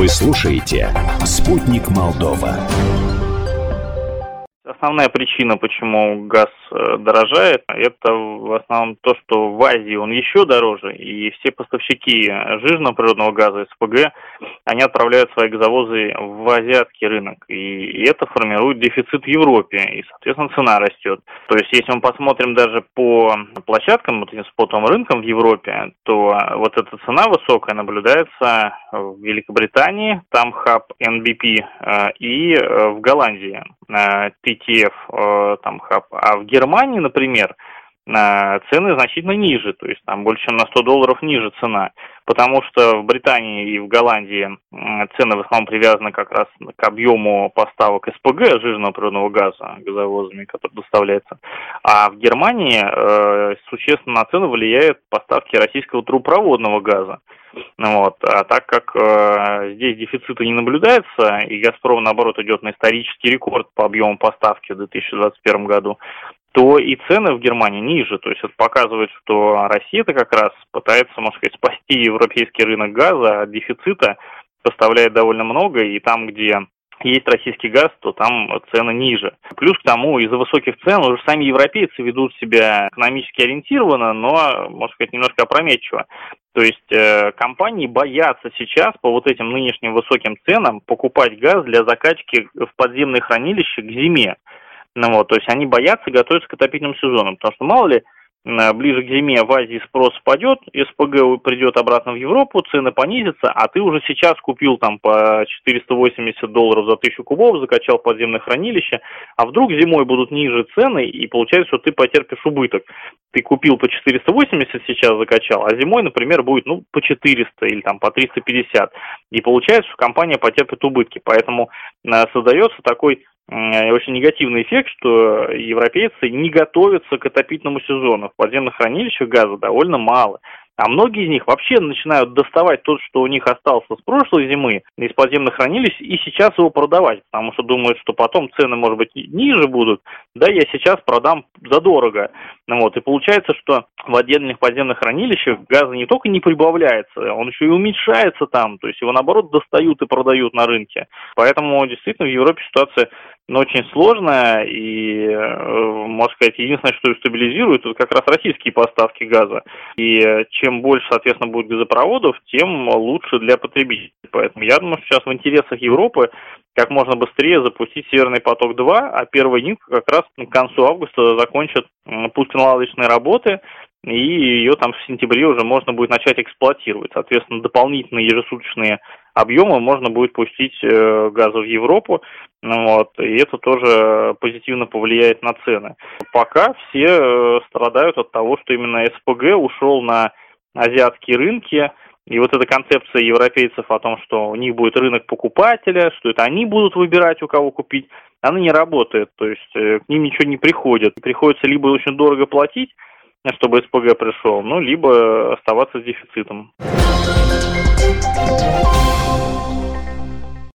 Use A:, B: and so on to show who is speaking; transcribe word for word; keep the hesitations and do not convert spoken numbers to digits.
A: Вы слушаете «Спутник Молдова».
B: Основная причина, почему газ дорожает, это в основном то, что в Азии он еще дороже, и все поставщики жирного природного газа, СПГ, они отправляют свои газовозы в азиатский рынок, и это формирует дефицит в Европе, и, соответственно, цена растет. То есть, если мы посмотрим даже по площадкам, вот этим спотовым рынкам в Европе, то вот эта цена высокая наблюдается в Великобритании, там хаб эн би пи, и в Голландии, ти ти эф, там хаб, а в Германии, например, цены значительно ниже, то есть там больше, чем на сто долларов ниже цена, потому что в Британии и в Голландии цены в основном привязаны как раз к объему поставок СПГ, жирного природного газа, газовозами, который доставляется, а в Германии э, существенно на цену влияют поставки российского трубопроводного газа. Вот. А так как э, здесь дефицита не наблюдается, и «Газпром», наоборот, идет на исторический рекорд по объему поставки в две тысячи двадцать первом году, то и цены в Германии ниже. То есть это показывает, что Россия-то как раз пытается, можно сказать, спасти европейский рынок газа от дефицита, поставляет довольно много, и там, где есть российский газ, то там цены ниже. Плюс к тому, из-за высоких цен уже сами европейцы ведут себя экономически ориентированно, но, можно сказать, немножко опрометчиво. То есть э, компании боятся сейчас по вот этим нынешним высоким ценам покупать газ для закачки в подземные хранилища к зиме. Ну вот, то есть они боятся готовиться к отопительному сезону, потому что мало ли, ближе к зиме в Азии спрос спадет, СПГ придет обратно в Европу, цены понизятся, а ты уже сейчас купил там по четыреста восемьдесят долларов за тысячу кубов, закачал в подземное хранилище, а вдруг зимой будут ниже цены, и получается, что ты потерпишь убыток. Ты купил по четыреста восемьдесят сейчас закачал, а зимой, например, будет ну по четыреста или там по триста пятьдесят. И получается, что компания потерпит убытки. Поэтому э, создается такой э, очень негативный эффект, что европейцы не готовятся к отопительному сезону. В подземных хранилищах газа довольно мало. А многие из них вообще начинают доставать то, что у них осталось с прошлой зимы из подземных хранилищ, и сейчас его продавать, потому что думают, что потом цены, может быть, ниже будут, да, я сейчас продам задорого. Ну, вот, и получается, что в отдельных подземных хранилищах газа не только не прибавляется, он еще и уменьшается там, то есть его, наоборот, достают и продают на рынке. Поэтому, действительно, в Европе ситуация ну, очень сложная, и, можно сказать, единственное, что ее стабилизирует, это как раз российские поставки газа. И чем больше, соответственно, будет газопроводов, тем лучше для потребителей. Поэтому я думаю, что сейчас в интересах Европы как можно быстрее запустить «Северный поток-два», а первая нитка как раз к концу августа закончит пусконаладочные работы, и ее там в сентябре уже можно будет начать эксплуатировать. Соответственно, дополнительные ежесуточные объемы можно будет пустить э, газа в Европу, вот, и это тоже позитивно повлияет на цены. Пока все э, страдают от того, что именно СПГ ушел на азиатские рынки, и вот эта концепция европейцев о том, что у них будет рынок покупателя, что это они будут выбирать, у кого купить, она не работает, то есть э, к ним ничего не приходит. Приходится либо очень дорого платить, чтобы СПГ пришел, ну, либо оставаться с дефицитом.